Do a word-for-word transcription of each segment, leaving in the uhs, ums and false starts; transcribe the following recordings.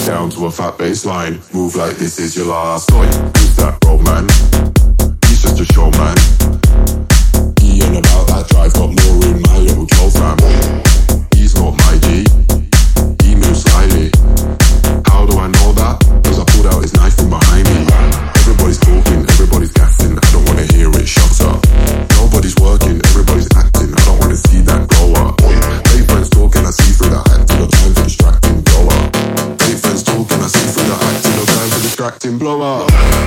down to a fat baseline. Move like this is your last. Oi, who's that bro man? He's just a showman. He ain't about that drive, got more in my little Joe fam. He's not my G, he moves slyly. How do I know that? Cause I pulled out his knife from behind me. Everybody's talking, everybody's gassing, I don't wanna hear it, shut up. Nobody's working, everybody's acting, I don't wanna see that grow up. Fake friends talking, I see through that acting, no time for distracting, blow up. Fake friends talking, I see through that acting, no time for distracting, blow up.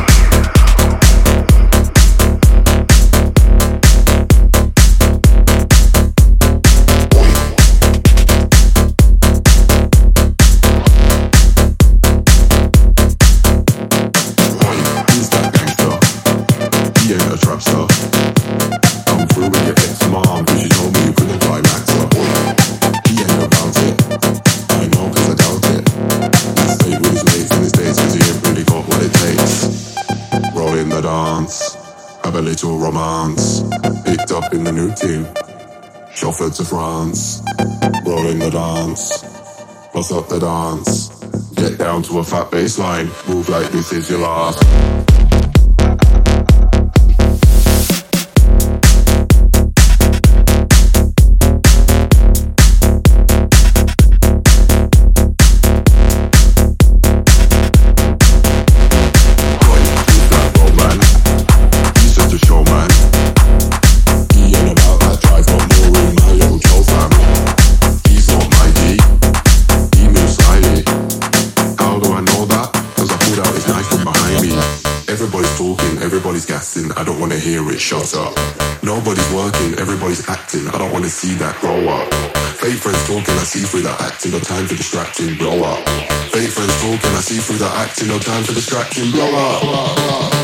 Have a little romance. Picked up in the new team. Chauffeured to France. Rolling the dance. Bust up the dance. Get down to a fat baseline. Move like this is your last. Everybody's talking, everybody's gassing, I don't wanna hear it, shut up. Nobody's working, everybody's acting, I don't wanna see that grow up. Fake friends talking, I see through that acting, no time for distracting, blow up. Fake friends talking, I see through that acting, no time for distracting, blow up.